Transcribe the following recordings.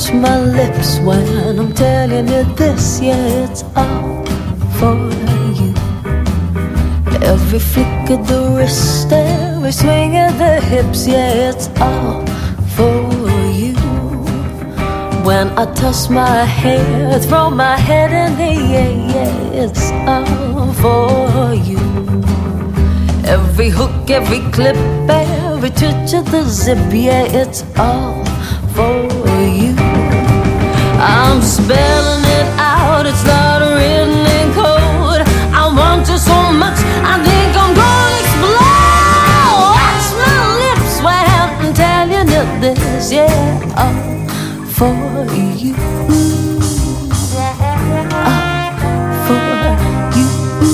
touch my lips when I'm telling you this, yeah, it's all for you. Every flick of the wrist, every swing of the hips, yeah, it's all for you. When I toss my hair, throw my head in the air, yeah, it's all for you. Every hook, every clip, every twitch of the zip, yeah, it's all for you. I'm spelling it out, it's not written in code. I want you so much, I think I'm gonna explode. Watch my lips when I'm telling you this, yeah, all for you. All for you.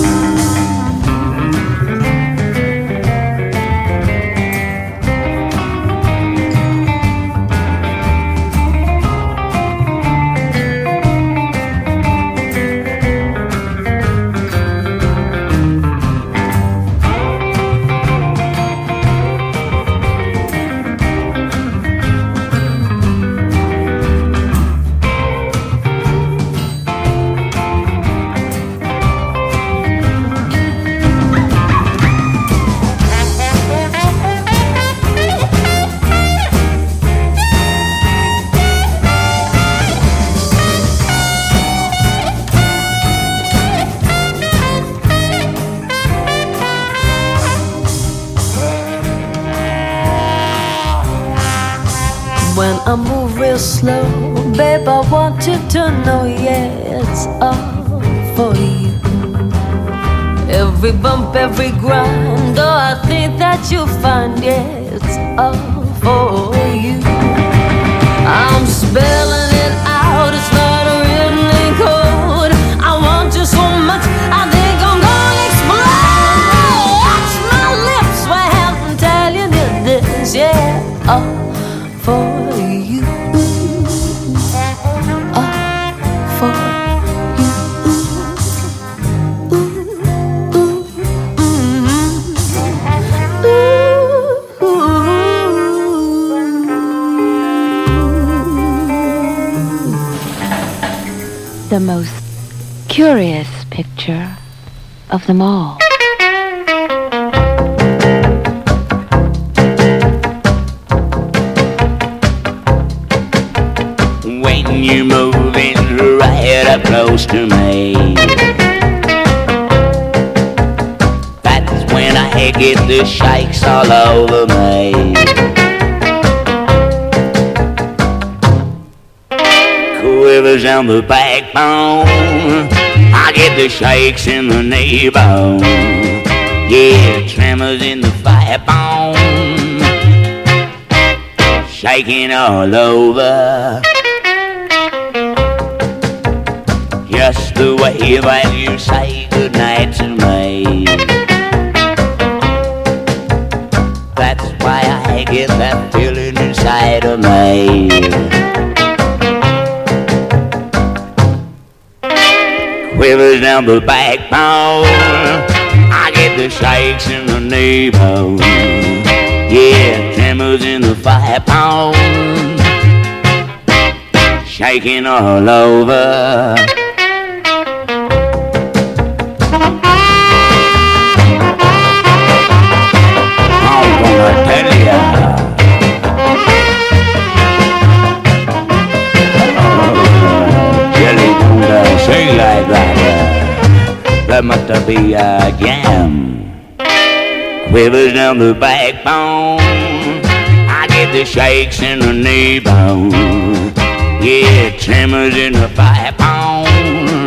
When I move real slow, babe, I want you to know, yeah, it's all for you. Every bump, every grind, oh, I think that you'll find, yeah, it's all for you. I'm spelling it out, it's not written in code. I want you so much, I think I'm gonna explode. Watch my lips when I'm telling you this, yeah, all for you, all for you. The most curious picture of them all. When you're moving right up close to me, that's when I get the shakes all over me. Quivers on the backbone, I get the shakes in the knee bone. Yeah, tremors in the backbone, shaking all over. Just the way that you say goodnight to me, that's why I get that feeling inside of me. Quivers down the backbone, I get the shakes in the knee bone. Yeah, tremors in the backbone, shaking all over. I'm gonna tell ya, Jelly don't sing like that. That must be a jam. Quivers down the backbone, I get the shakes in the knee bone. Yeah, tremors in the backbone,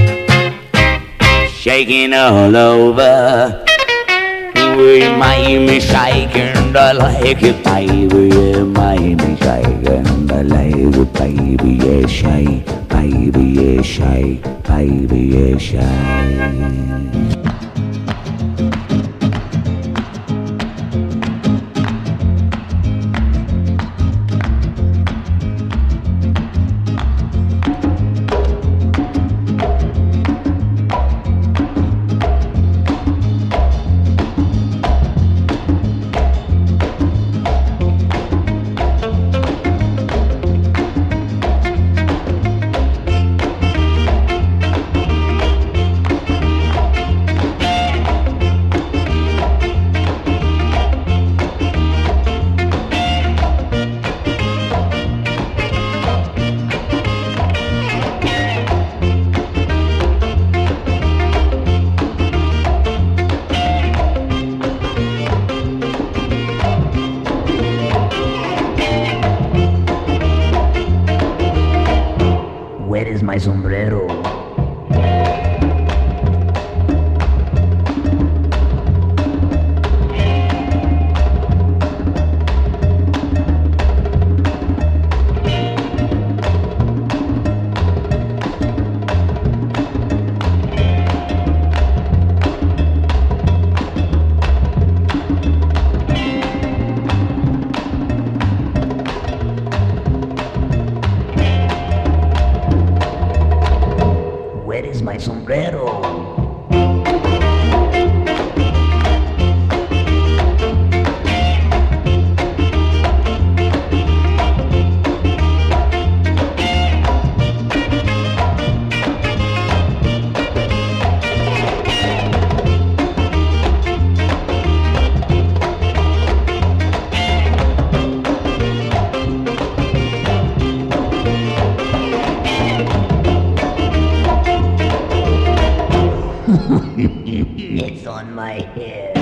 shaking all over. You made me shake and I like it, baby. You made me shake and I like it, baby. Yeah, shake, baby. Yeah, shake, baby. Yeah, shake. sombrero. It's on my head.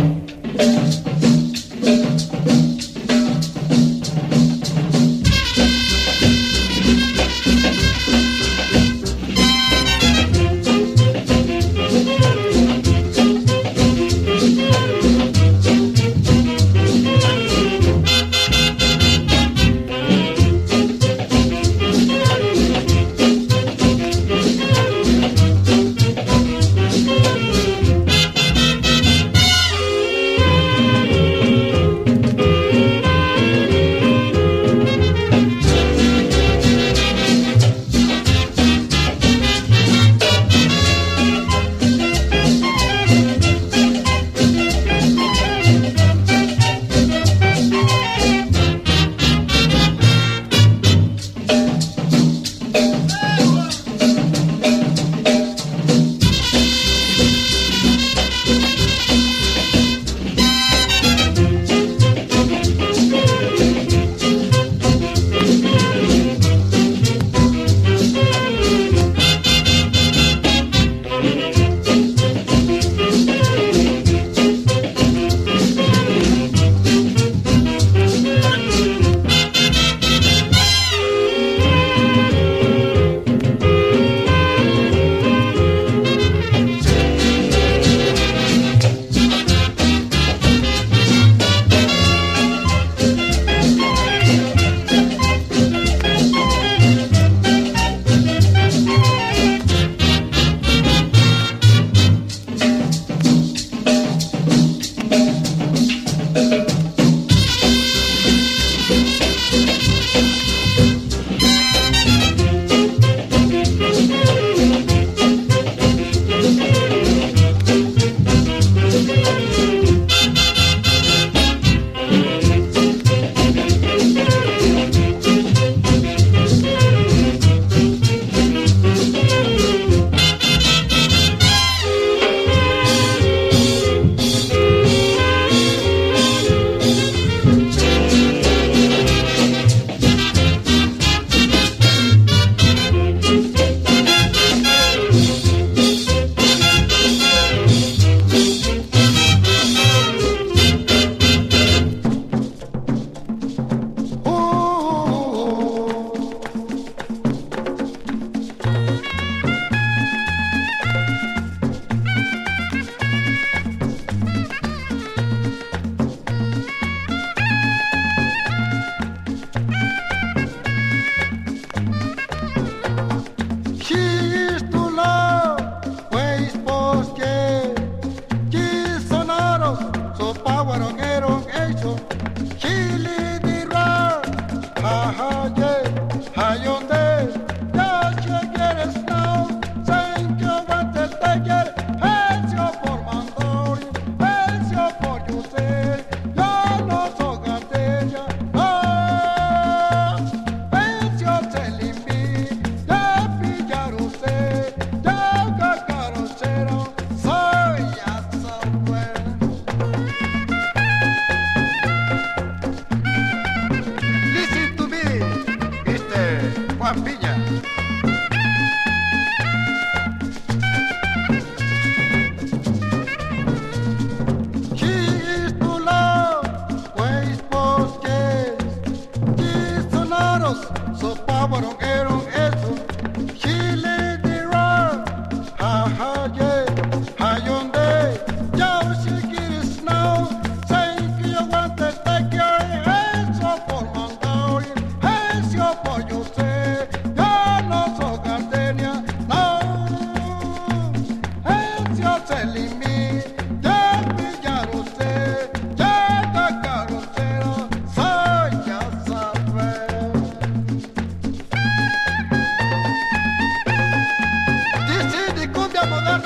Cumbia moderna.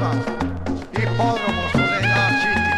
Υπόδρομος του Radar City.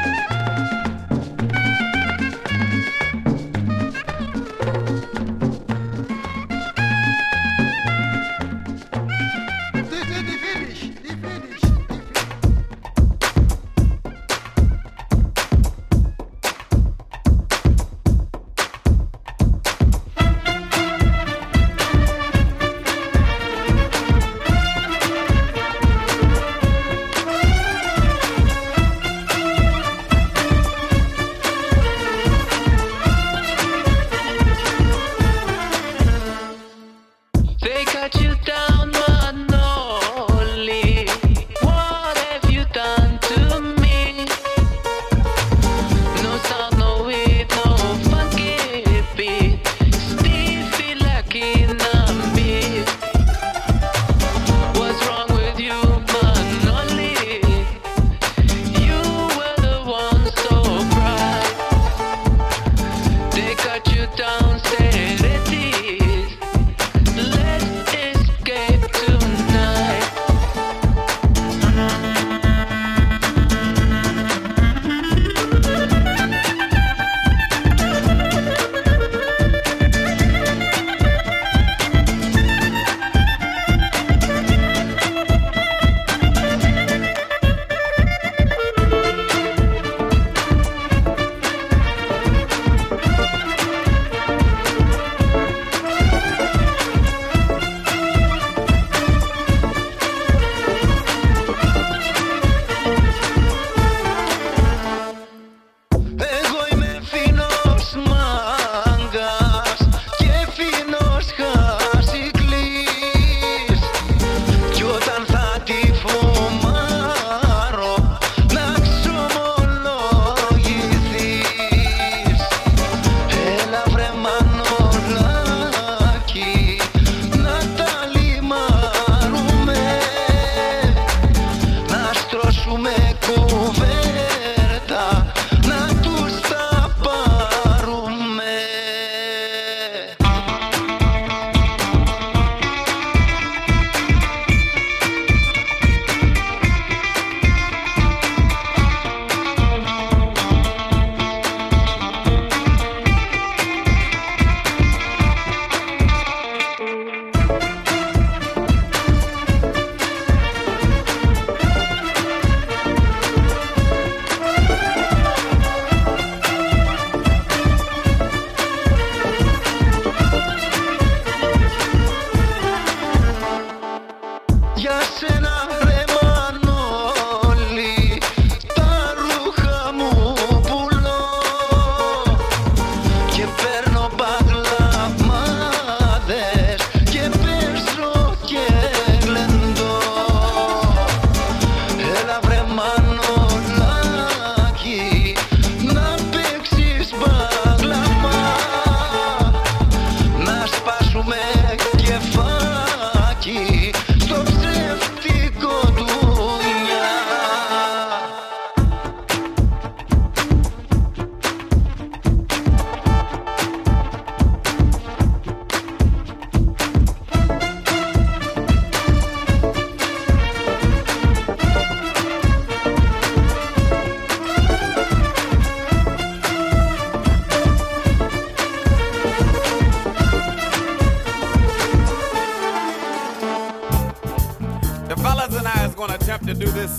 To do this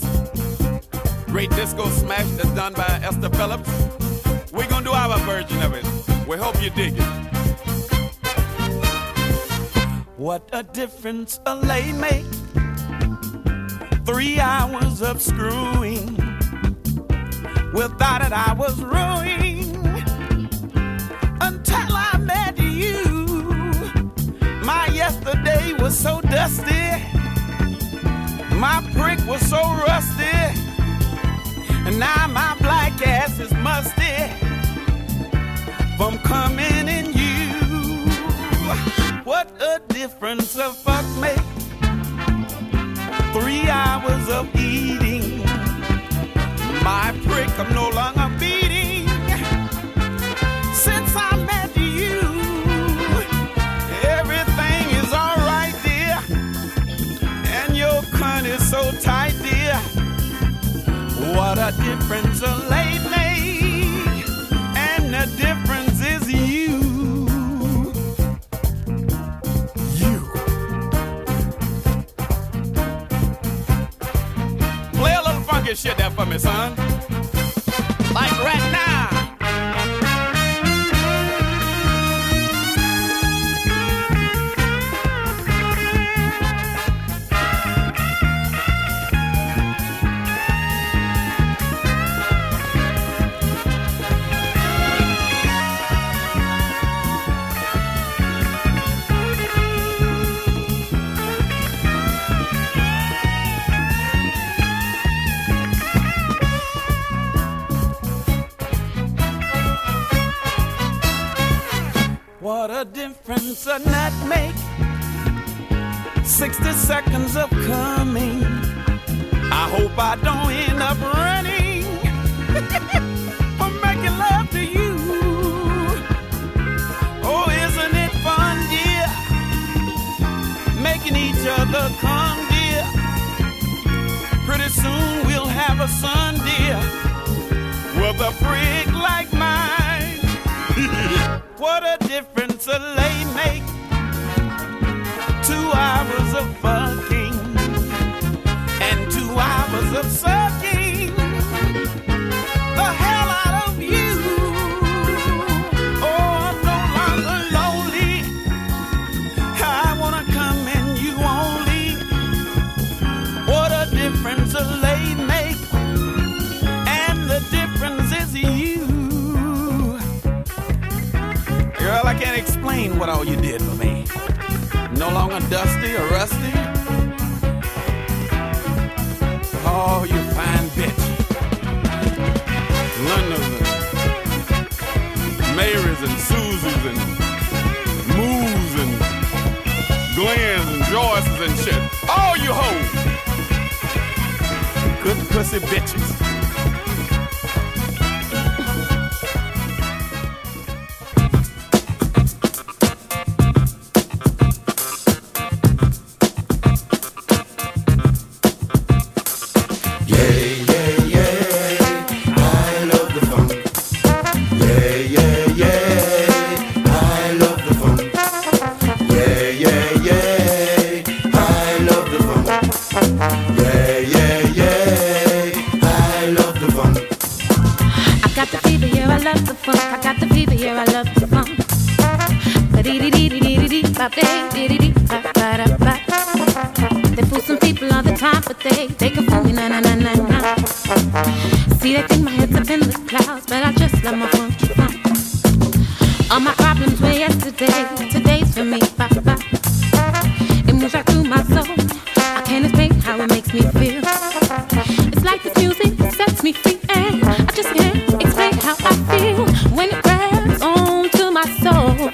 great disco smash that's done by Esther Phillips. We're gonna do our version of it. We hope you dig it. What a difference a lay make. 3 hours of screwing. Without it I was ruined. Until I met you. My yesterday was so dusty. My prick was so rusty, and now my black ass is musty from coming in you. What a difference a fuck make. 3 hours of eating. My prick I'm no longer beating. Since I met you, everything is alright, dear. And your cunt is so tight, dear. What a difference a late make, and the difference is you. You. Play a little funky shit there for me, son. Like right now. What a difference a nut make. 60 seconds of coming. I hope I don't end up running for making love to you. Oh, isn't it fun, dear? Making each other come, dear. Pretty soon we'll have a son, dear, with a freak like mine. What a difference a lay make. 2 hours of fucking and 2 hours of sucking the hell out of you. Oh, I'm no longer lonely. I wanna come and you only. What a difference a lay make, and the difference is you. Girl, I can't explain what all you did for me. No longer dusty or rusty. Oh, you fine bitch. Linda's and Mary's and Susie's and Moo's and Glenn's and Joyce's and shit. All you hoes. Good pussy bitches. They fool some people all the time, but they can fool me, na na na na na. See, they think my head's up in the clouds, but I just love my funky funk. All my problems were yesterday, today's for me, bye bye. It moves right through my soul. I can't explain how it makes me feel. It's like this music sets me free, and I just can't explain how I feel when it grabs onto my soul.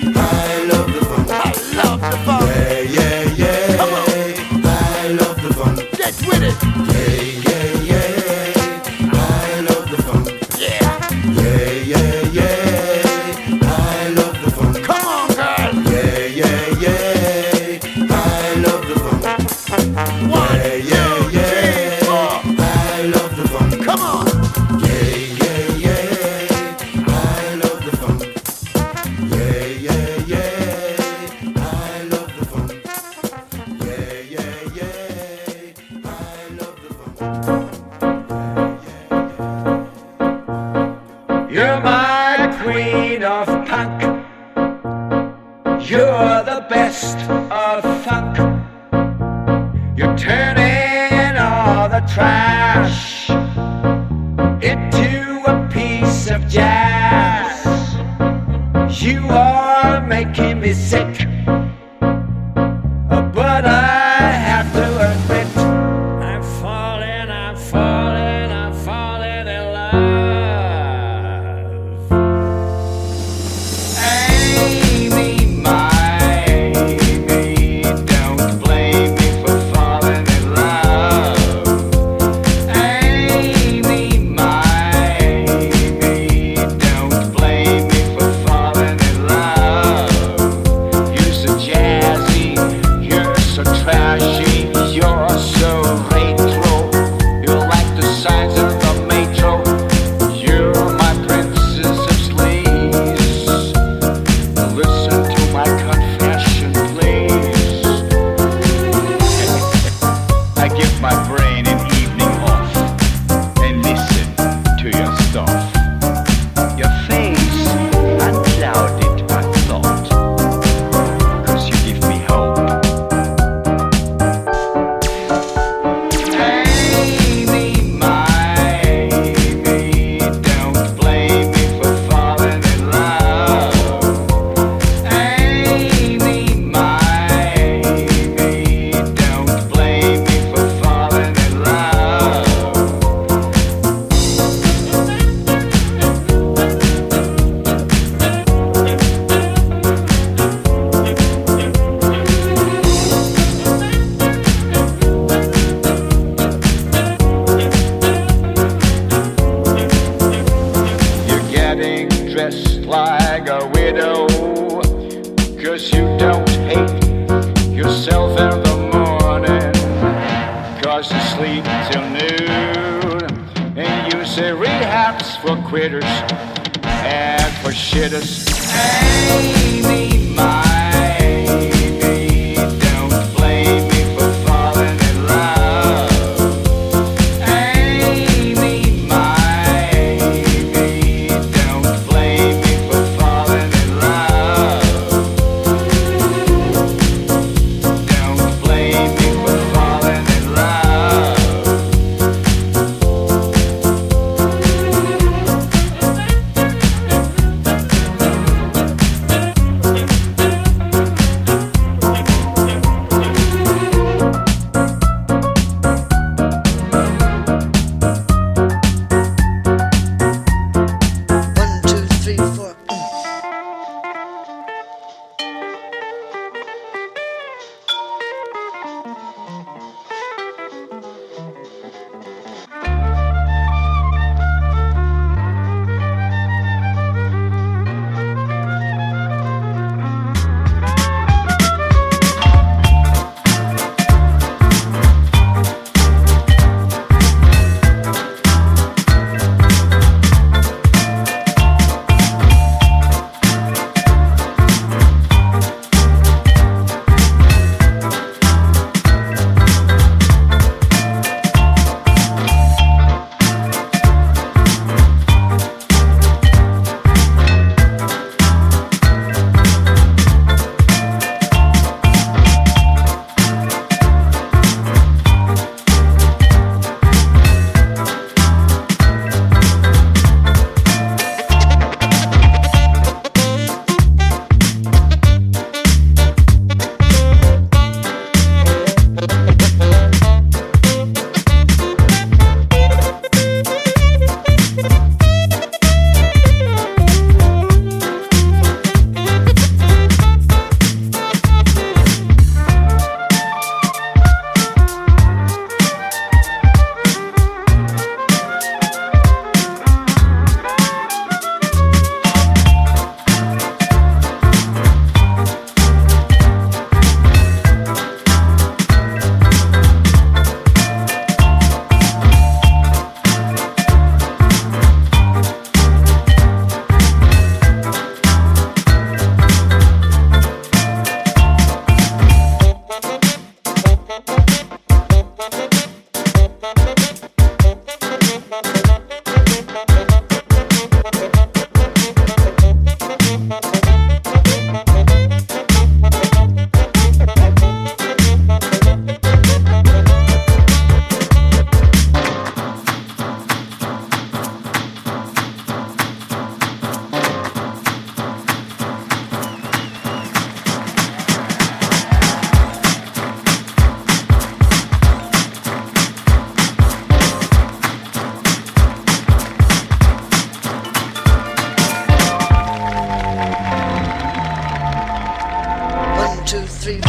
I love the funk. of punk. You're the best of funk. You're turning all the trash into a piece of jazz. You are making me sick, but I have to admit I'm falling in love. Amy, my Amy, don't blame me for falling in love. Amy, my Amy, don't blame me for falling in love. You're so jazzy, you're so trashy, you're so retro. You're like the signs of the metro. You're my princess of sleaze. Listen to my confession, please. I give my brain an evening off and listen to your stuff. Your face unclouded by thought, 'cause you give me hope. Amy, my Amy, don't blame me for falling in love. Amy, my Amy, don't blame me for falling in love. You're getting dressed like a widow, 'cause you don't hate yourself in the morning, 'cause you sleep till noon, and you say rehab's for quitters and for shitters. Amy, my Amy, don't blame me for falling in love. Amy, my Amy, don't blame me for falling in love. Don't blame me for falling in love. street.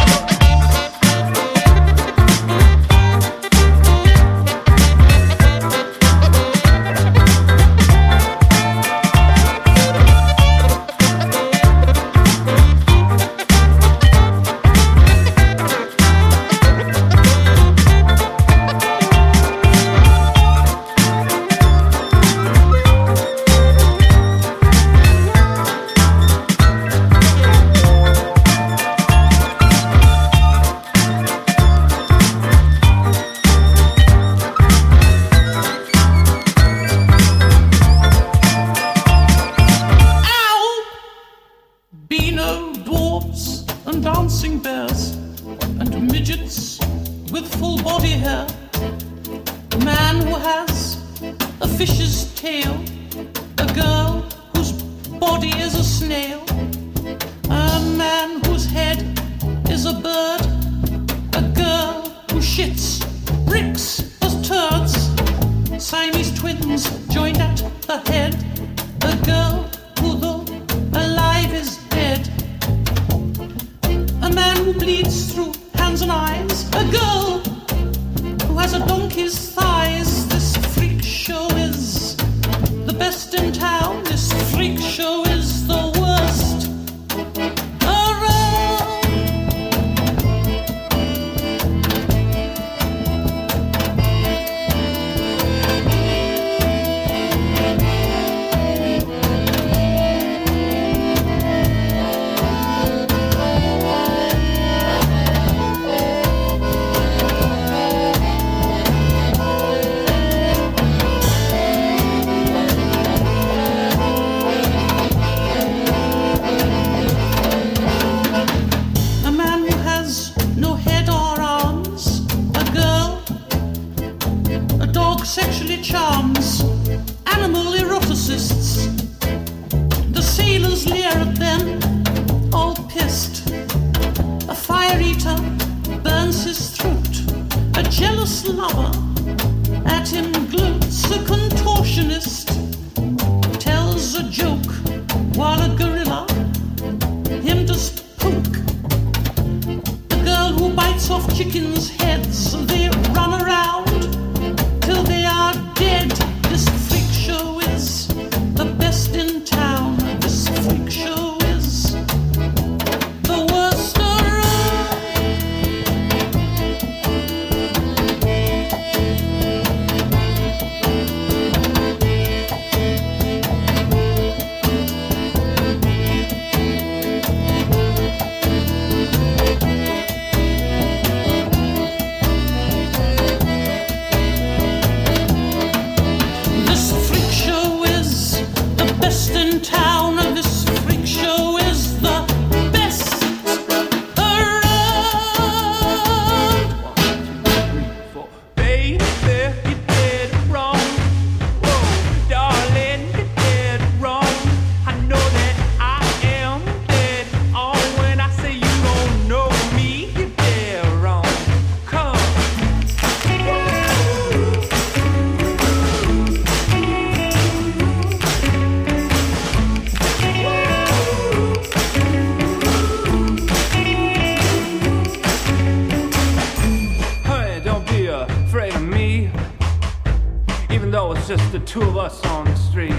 Just the two of us on the street.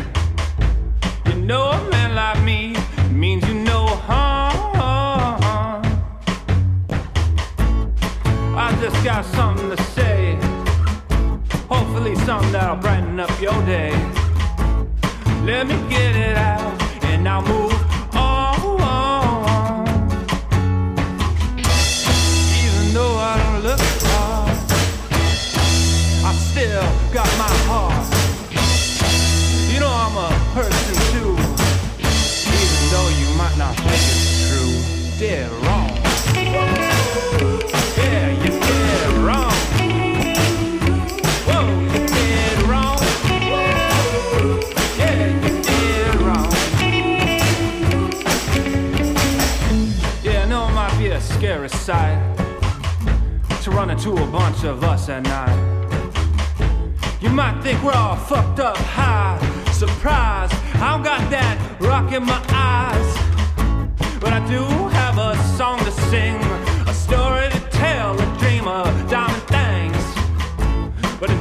You know a man like me means you know harm. I just got something to say, hopefully something that'll brighten up your day. Let me get it out and I'll move on. Even though I don't look hard, I still got my heart. You know I'm a person too, even though you might not think it's true. Dead wrong. Yeah, you're dead wrong. Whoa, you're dead wrong. Yeah, you're dead wrong. Yeah, I know it might be a scary sight to run into a bunch of us at night. You might think we're all fucked up high. Surprise, I don't got that rock in my eyes. But I do have a song to sing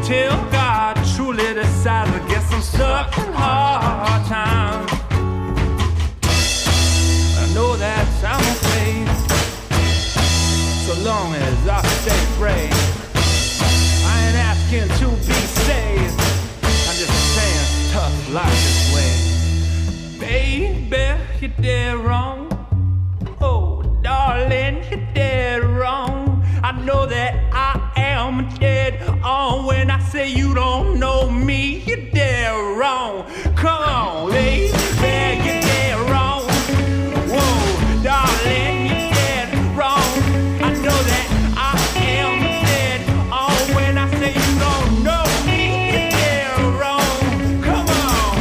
till God truly decides. I guess I'm stuck in hard times. I know that I'm okay, so long as I stay brave. I ain't asking to be saved, I'm just saying tough life this way. Baby, you're dead wrong. Oh, darling, you're dead wrong. I know that I am dead on when I say you don't know me. You're dead wrong. Come on, baby, you're dead wrong. Whoa, darling, you're dead wrong. I know that I am dead on when I say you don't know me. You're dead wrong. Come on.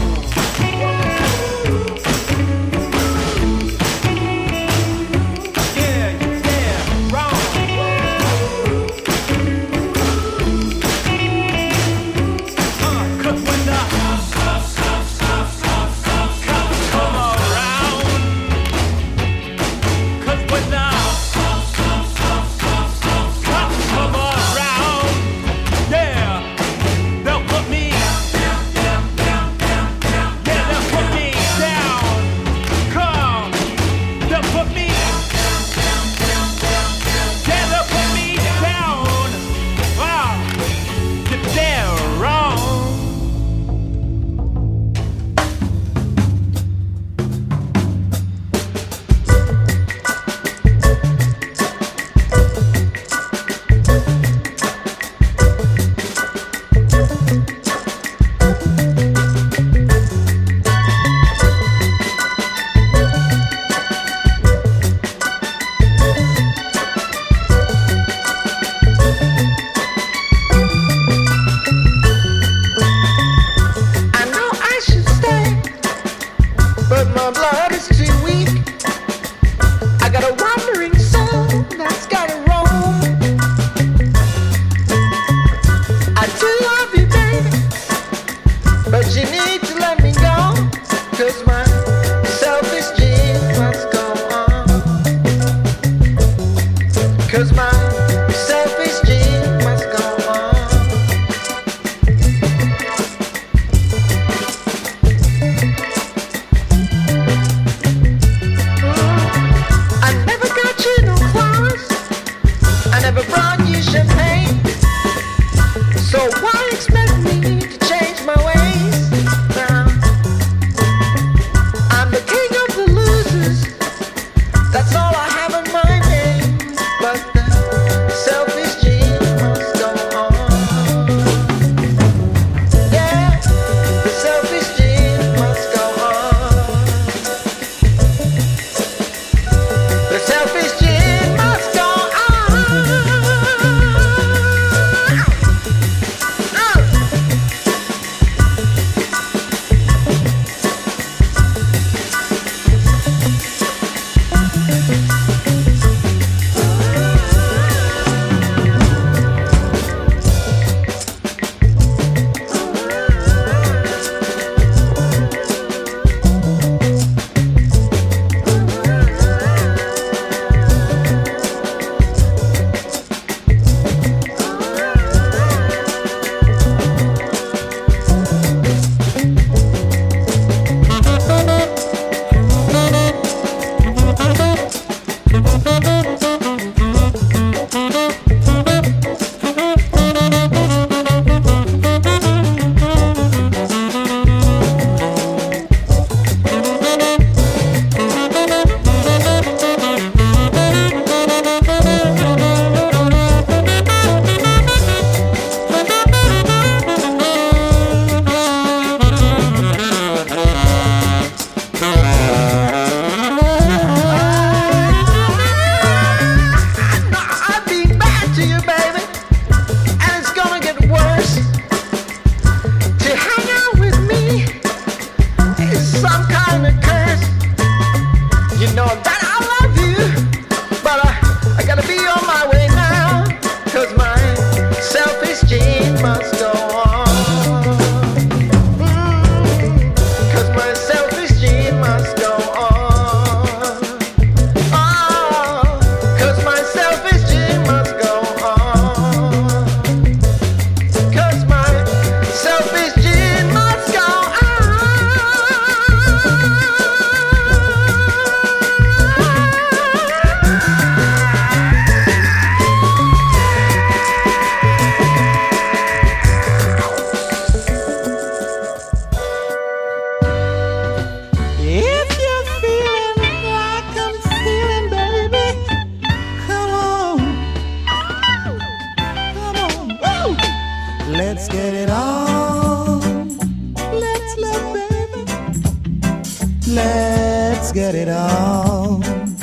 Yeah, you're dead wrong. 'Cause when the come around, 'cause when the come around, yeah, they'll put me, yeah, they'll put me down. Come, they'll put me, yeah, they'll put me down. Wow, you're dead wrong. I know I should stay, but my blood is too weak. I got a wandering soul that's gotta roam. I do love you, baby, but you need to let me go, 'cause my selfish gene must go on. 'Cause my selfish gene must go on. I never got you no flowers. I never brought you champagne. So why expect me to change my ways now? I'm the king of the losers. That's all I have in my name. But the selfish gene must go on. Yeah, the selfish gene must go on. The selfish gene must go on. on.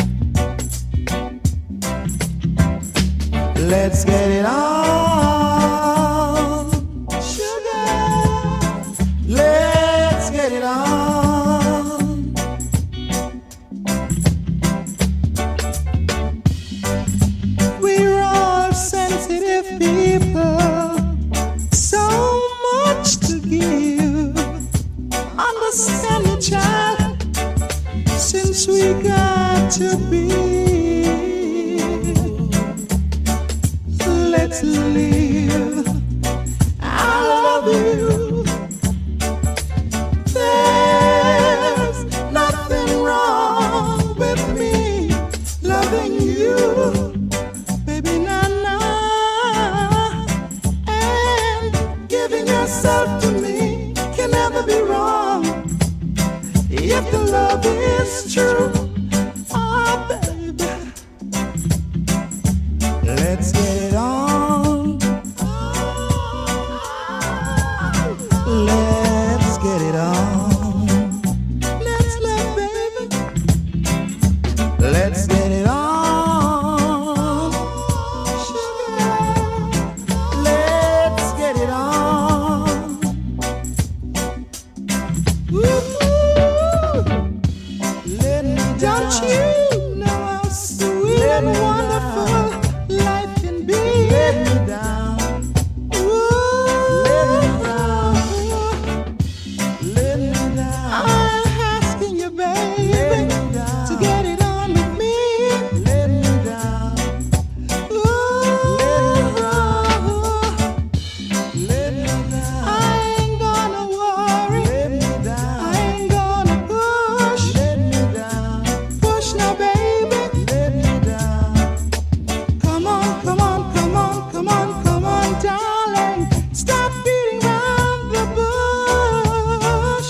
Let's get it on, sugar. Let's get it on. We're all sensitive people, so much to give. Understand me, child, since we got to be. Let's live. I love you. There's nothing wrong with me loving you, baby, na. And giving yourself to me can never be wrong if the love is true. Oh, baby, let's get it on. Let's get it on. Let's love, baby. Let's get it on. Sugar. Let's get it on. Woo-hoo. Don't you know how sweet and wonderful life can be? Let me down. Let me down. Let me down. I'm asking you, baby, to get it on with me. Let me down. Let me down. I ain't gonna worry. Let me down. I ain't gonna push. Let me down. Push now, baby. Let me down. Come on, come on, come on, come on, come on, darling. Stop beating around the bush.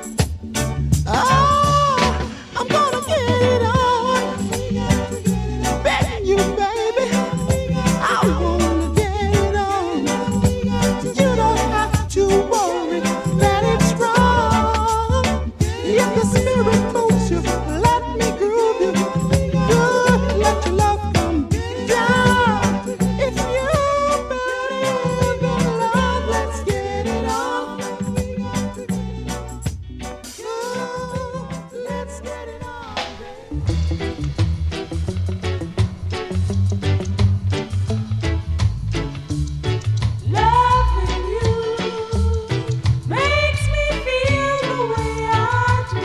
Oh, I'm gonna get it on. Begging you, baby. I wanna get it on. You don't have to worry that it's wrong. If the spirit moves you, let me groove you. Good, let your love come down. If you believe in love, let's get it on. Good, let's get it on. Loving you makes me feel the way I do,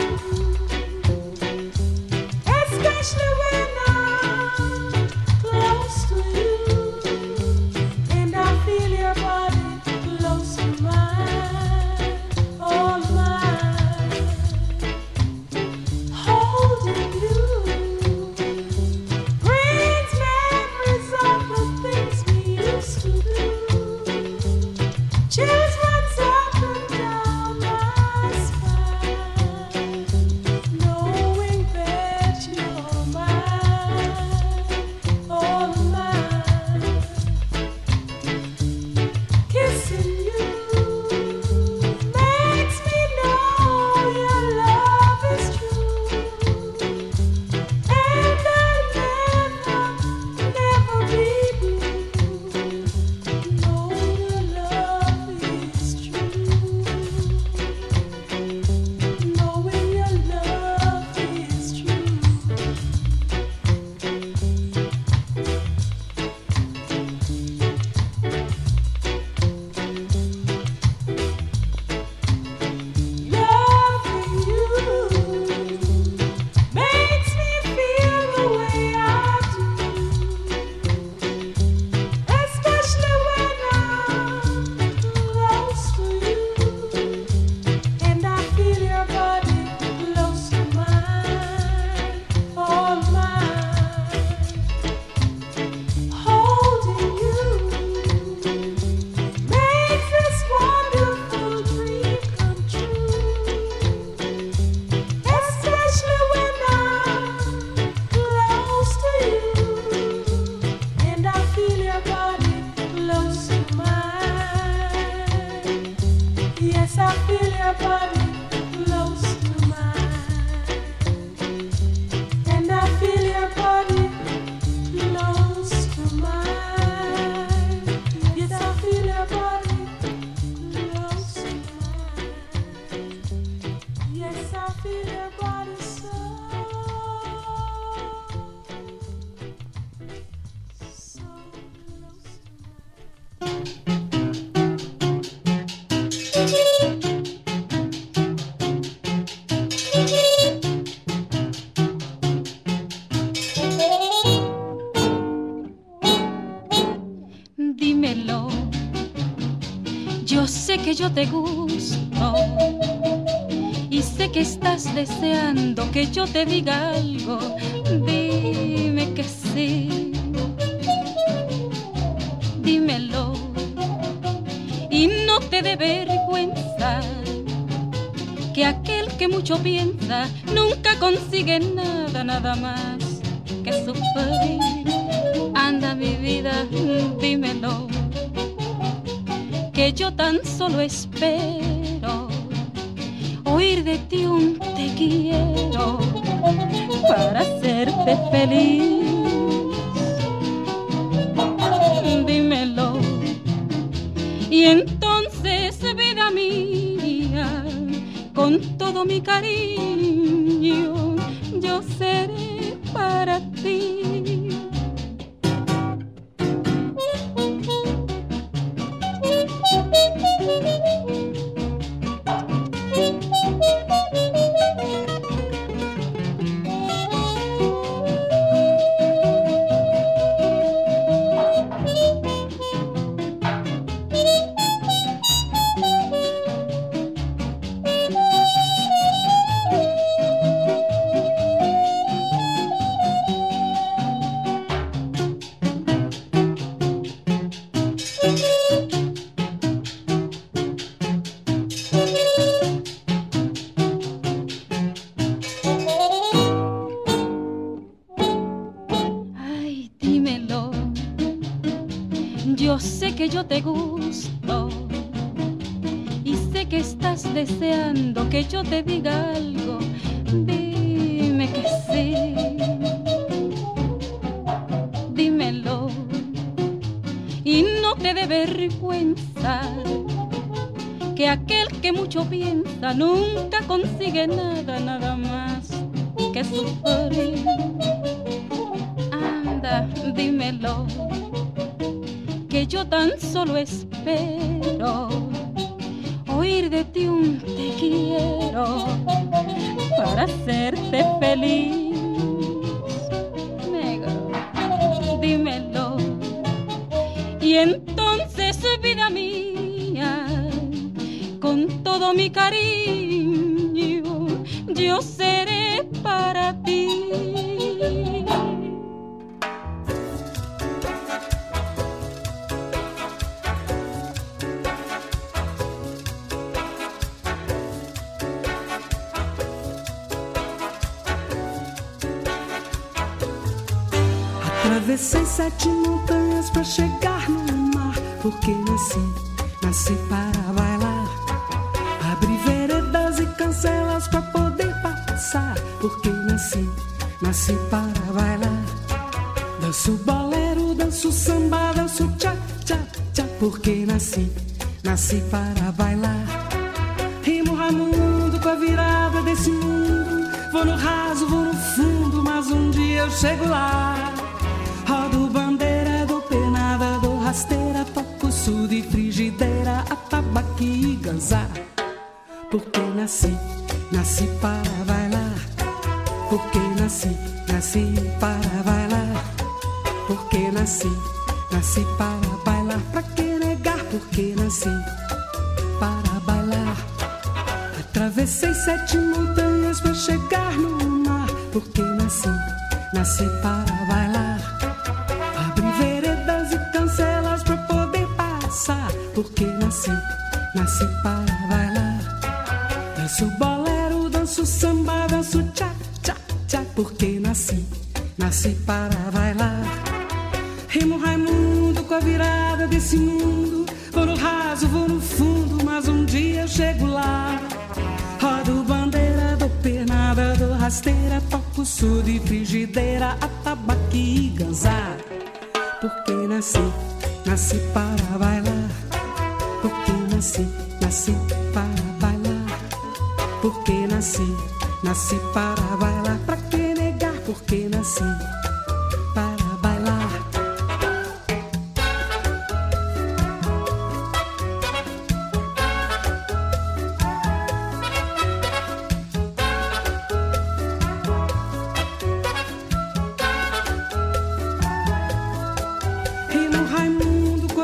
especially when I'm close to you, and I feel your body close to mine, all mine. Holding you brings memories of the things we used to do. Chills runs up and down my spine, knowing that you're mine. Dímelo, yo sé que yo te gusto y sé que estás deseando que yo te diga algo. Dime que sí, dímelo y no te dé vergüenza, que aquel que mucho piensa nunca consigue nada, nada más que sufrir. Anda mi vida, dímelo, que yo tan solo espero oír de ti un te quiero para hacerte feliz. Dímelo, y entonces, vida mía, con todo mi cariño, yo seré para ti. Que yo te gusto y sé que estás deseando que yo te diga algo. Dime que sí, dímelo y no te dé vergüenza, que aquel que mucho piensa nunca consigue nada, nada más que sufrir. Anda, dímelo, que yo tan solo espero oír de ti un te quiero para hacerte feliz. Negro, dímelo, y entonces, vida mía, con todo mi cariño, yo seré para ti. Atravessei 7 montanhas pra chegar no mar, porque nasci para bailar. Abri veredas e cancelas pra poder passar, porque nasci para bailar. Danço bolero, danço samba, danço tchá-tchá-tchá, porque nasci para bailar. Rimo Raimundo com a virada desse mundo, vou no raso, vou no fundo, mas um dia eu chego lá. Rodo bandeira, dou penada, dou rasteira, toco surdo e frigideira, atabaque e ganzá. Porque nasci para bailar. Porque nasci para bailar. Porque nasci para bailar. Pra que negar? Porque nasci para bailar. Atravessei 7 montanhas pra chegar no mar, porque nasci para bailar. Cancelas pra poder passar, porque nasci para bailar. Danço bolero, danço samba, danço tchá-tchá-tchá, porque nasci para bailar. Rimo Raimundo com a virada desse mundo, vou no raso, vou no fundo, mas um dia eu chego lá. Rodo bandeira, dou pernada, dou rasteira, toco surdo e frigideira, atabaque e ganzá. Porque nasci para bailar. Porque nasci para bailar. Porque nasci para bailar. Pra que negar? Porque nasci para bailar.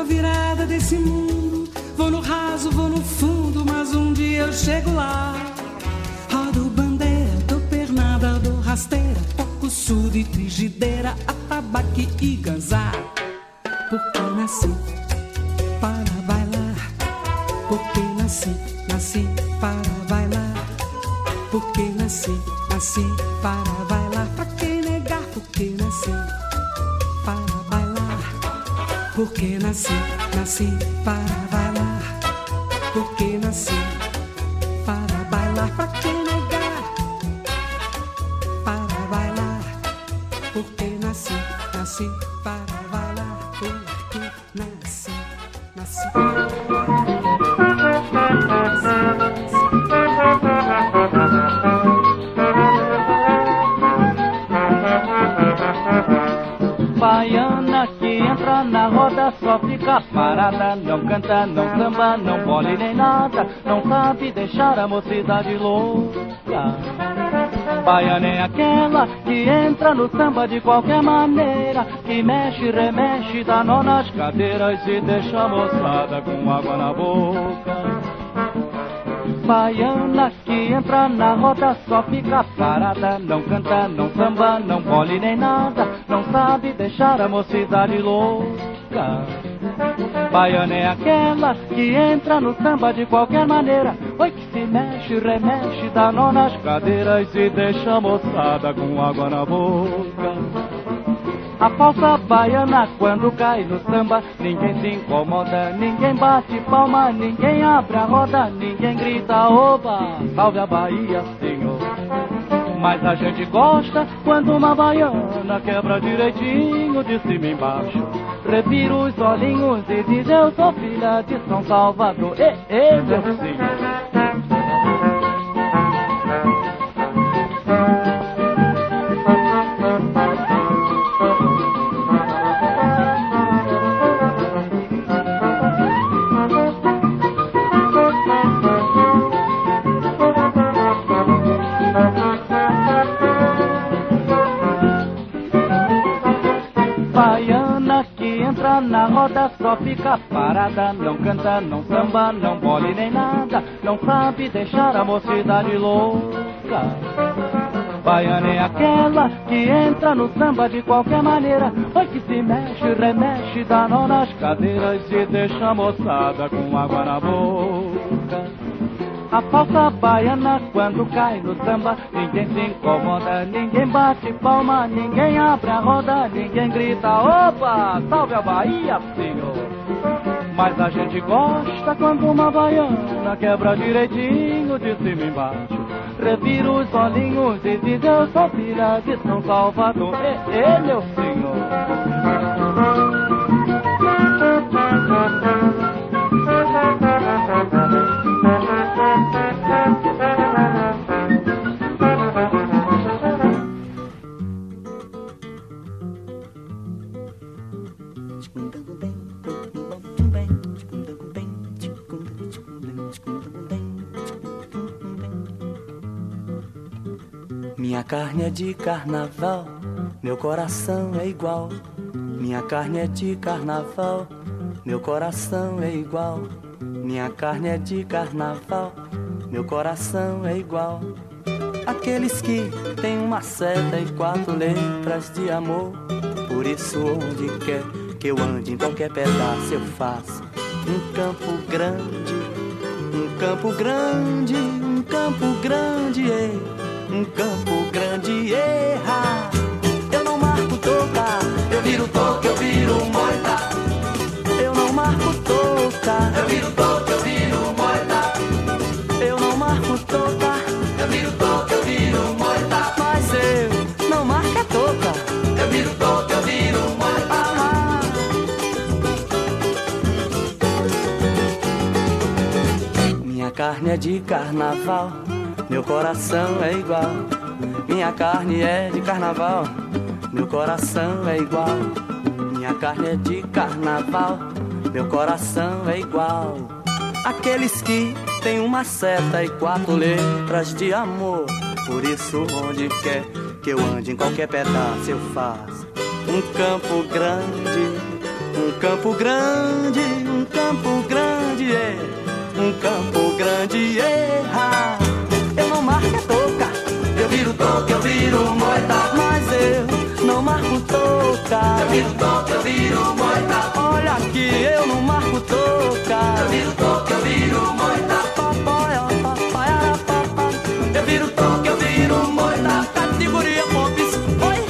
virada desse mundo. Vou no raso, vou no fundo, mas um dia eu chego lá. Rodo bandeira, dou pernada, dou rasteira, toco surdo e frigideira, atabaque e ganzá. Porque nasci para bailar, porque nasci para bailar, porque nasci para bailar. Pra que negar? Porque nasci para bailar, porque nasci para bailar, porque nasci para bailar. Pra que negar? Para bailar, porque nasci para bailar, porque nasci Baiana que entra na roda só fica parada, não canta, não samba, não bole nem nada, não sabe deixar a mocidade louca. Baiana é aquela que entra no samba de qualquer maneira, que mexe, remexe, dá nó nas cadeiras e deixa a moçada com água na boca. Baiana que entra na roda só fica parada, não canta, não samba, não bole nem nada, não sabe deixar a mocidade louca. Baiana é aquela que entra no samba de qualquer maneira, oi que se mexe, remexe, dá nó nas cadeiras e deixa a moçada com água na boca. A falsa baiana quando cai no samba, ninguém se incomoda, ninguém bate palma, ninguém abre a roda, ninguém grita oba, salve a Bahia, senhor. Mas a gente gosta quando uma baiana quebra direitinho de cima e embaixo, revira os olhinhos e diz eu sou filha de São Salvador, meu senhor. Na roda só fica parada, não canta, não samba, não bole nem nada, não sabe deixar a mocidade louca. Baiana é aquela que entra no samba de qualquer maneira, oi que se mexe, remexe, dá nó nas cadeiras e deixa a moçada com água na boca. A falsa baiana quando cai no samba, ninguém se incomoda, ninguém bate palma, ninguém abre a roda, ninguém grita opa, salve a Bahia, senhor. Mas a gente gosta quando uma baiana quebra direitinho de cima e embaixo, revira os olhinhos e diz eu sou filha de São Salvador, meu senhor. Minha carne é de carnaval, meu coração é igual. Minha carne é de carnaval, meu coração é igual. Minha carne é de carnaval, meu coração é igual. Aqueles que têm uma seta e 4 letras de amor. Por isso onde quer que eu ande, em qualquer pedaço eu faço um campo grande, um campo grande, um campo grande, um campo grande, erra. Eu não marco toca, eu viro toca, eu viro moita. Eu não marco toca, eu viro toca, eu viro moita. Eu não marco toca, eu viro toca, eu viro moita. Mas eu não marco é toca, eu viro toca, eu viro moita. Minha carne é de carnaval, meu coração é igual. Minha carne é de carnaval, meu coração é igual. Minha carne é de carnaval, meu coração é igual. Aqueles que têm uma seta e 4 letras de amor. Por isso onde quer que eu ande, em qualquer pedaço eu faço um campo grande, Um campo grande, é. Um campo grande, erra. Eu não marco toca, eu viro toca, eu viro moita. Mas eu não marco toca, eu viro toca, eu viro moita. Olha aqui, eu não marco toca, eu viro toca, eu viro moita. Eu viro toca, eu viro moita. Categoria Pops, oi.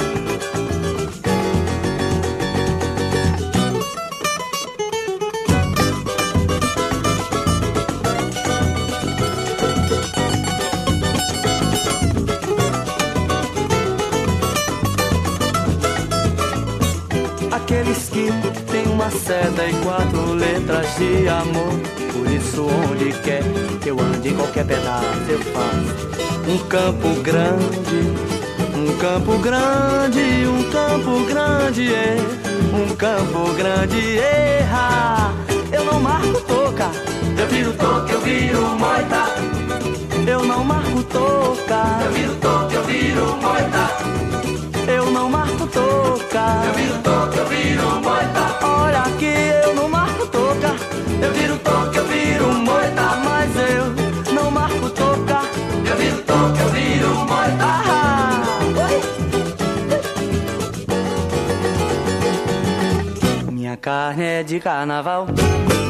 Aqueles que tem uma seta e 4 letras de amor. Por isso onde quer que eu ande, em qualquer pedaço eu faço. Um campo grande, um campo grande, um campo grande, é. Um campo grande, erra. Eu não marco toca, eu viro toca, eu viro moita. Eu não marco toca, eu viro toca, eu viro moita. Eu não marco toca, eu viro toca, eu viro moita. Olha aqui, eu não marco toca, eu viro toca, eu viro moita. Mas eu não marco toca, eu viro toca, eu viro moita. Minha carne é de carnaval.